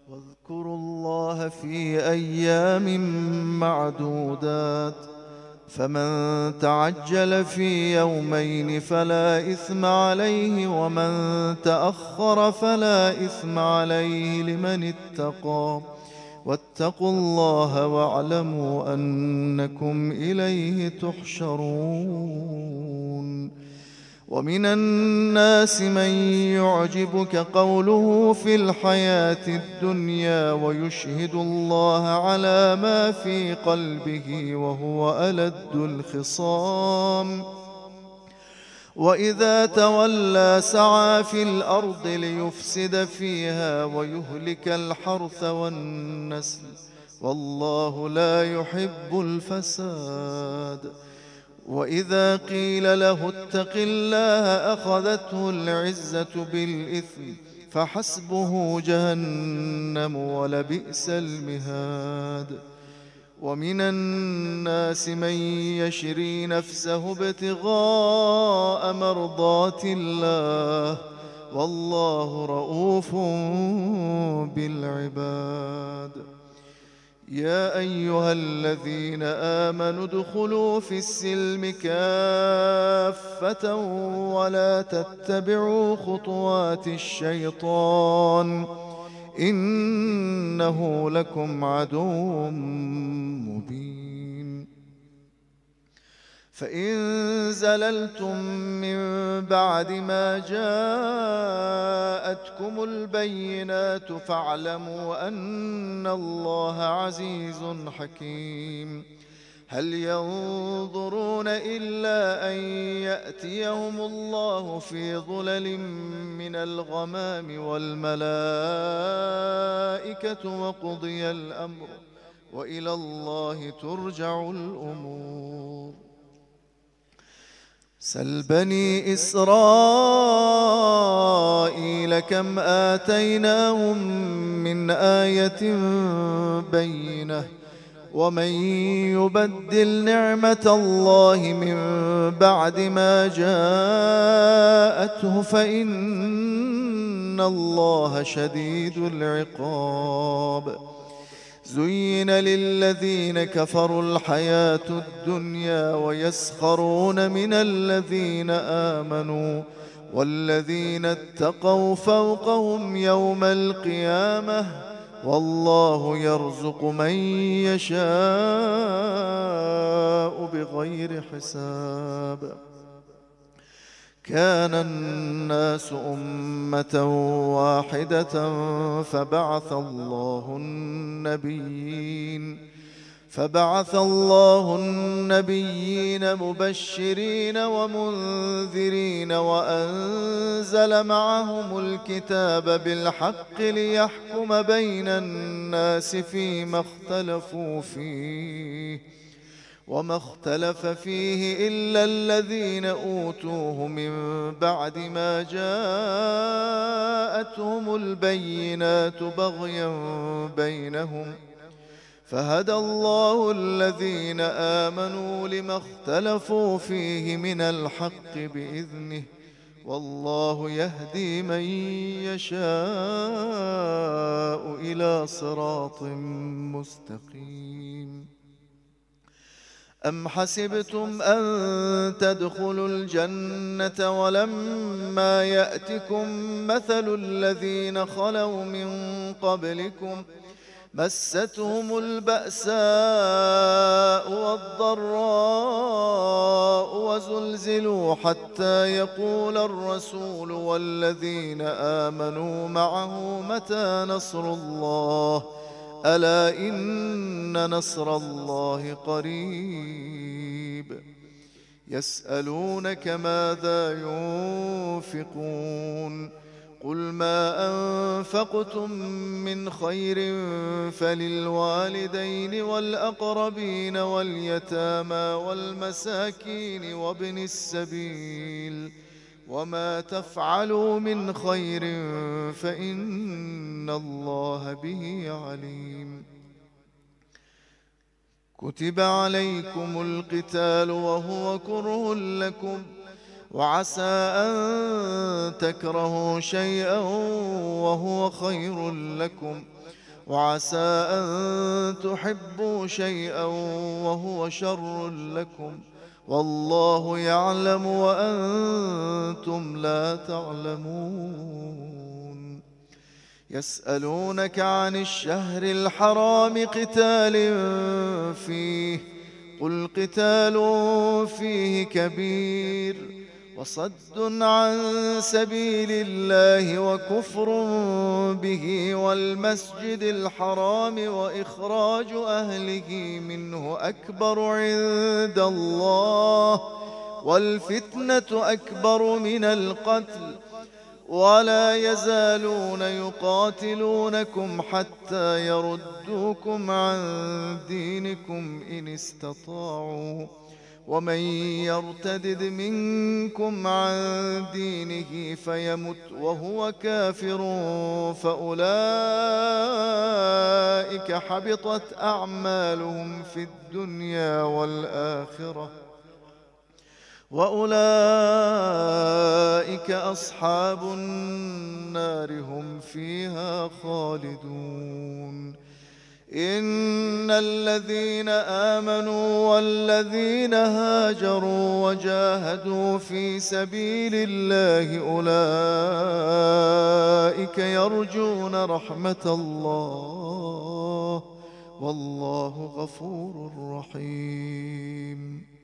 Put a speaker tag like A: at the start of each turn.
A: واذكروا الله في أيام معدودات، فمن تعجل في يومين فلا إثم عليه، ومن تأخر فلا إثم عليه لمن اتقى. واتقوا الله واعلموا أنكم إليه تحشرون. ومن الناس من يعجبك قوله في الحياة الدنيا ويشهد الله على ما في قلبه وهو ألد الخصام، وإذا تولى سعى في الأرض ليفسد فيها ويهلك الحرث والنسل، والله لا يحب الفساد. وإذا قيل له اتق الله أخذته العزة بالإثم، فحسبه جهنم ولبئس المهاد. ومن الناس من يشري نفسه ابتغاء مرضات الله، والله رؤوف بالعباد. يا أيها الذين آمنوا ادخلوا في السلم كافة ولا تتبعوا خطوات الشيطان، إنه لكم عدو مبين. فإن زللتم من بعد ما جاءتكم البينات فاعلموا أن الله عزيز حكيم. هل ينظرون إلا أن يأتيهم الله في ظلل من الغمام والملائكة وقضي الأمر وإلى الله ترجع الأمور. سل بني إسرائيل كم آتيناهم من آية بينة، ومن يبدل نعمة الله من بعد ما جاءته فإن الله شديد العقاب. زين للذين كفروا الحياة الدنيا ويسخرون من الذين آمنوا، والذين اتقوا فوقهم يوم القيامة، والله يرزق من يشاء بغير حساب. كان الناس أمة واحدة فبعث الله النبيين مبشرين ومنذرين، وأنزل معهم الكتاب بالحق ليحكم بين الناس فيما اختلفوا فيه، وما اختلف فيه إلا الذين أوتوه من بعد ما جاءتهم البينات بغيا بينهم، فهدى الله الذين آمنوا لما اختلفوا فيه من الحق بإذنه، والله يهدي من يشاء إلى صراط مستقيم. أم حسبتم أن تدخلوا الجنة ولما يأتكم مثل الذين خلوا من قبلكم مستهم البأساء والضراء وزلزلوا حتى يقول الرسول والذين آمنوا معه متى نصر الله، ألا إن نصر الله قريب. يسألونك ماذا ينفقون، قل ما أنفقتم من خير فللوالدين والأقربين واليتامى والمساكين وابن السبيل، وما تفعلوا من خير فإن الله به عليم. كتب عليكم القتال وهو كره لكم، وعسى أن تكرهوا شيئا وهو خير لكم، وعسى أن تحبوا شيئا وهو شر لكم، والله يعلم وأنتم لا تعلمون. يسألونك عن الشهر الحرام قتال فيه، قل قتال فيه كبير، وصد عن سبيل الله وكفر به والمسجد الحرام وإخراج أهله منه أكبر عند الله، والفتنة أكبر من القتل، ولا يزالون يقاتلونكم حتى يردوكم عن دينكم إن استطاعوا، ومن يرتدد منكم عن دينه فيمت وهو كافر فأولئك حبطت أعمالهم في الدنيا والآخرة، وأولئك أصحاب النار هم فيها خالدون. إن الذين آمنوا والذين هاجروا وجاهدوا في سبيل الله أولئك يرجون رحمة الله، والله غفور رحيم.